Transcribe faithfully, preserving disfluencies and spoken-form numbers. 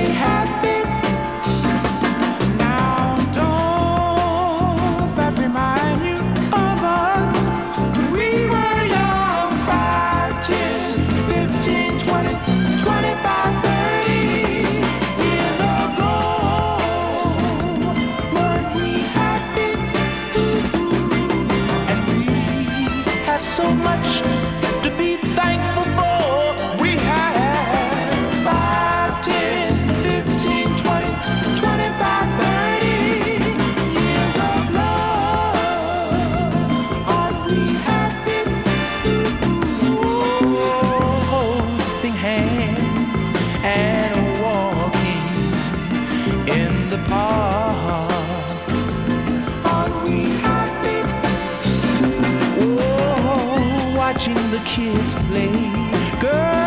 stay happy. Now don't that remind you of us? We were young, five, ten, fifteen, twenty, twenty-five, thirty years ago. Weren't we happy? And we have so much to be thankful for. We had five, ten, fifteen, twenty, twenty-five, thirty years of love. Aren't we happy? Ooh, holding hands and walking in the park. Aren't we happy? Oh, watching the kids play. Girl,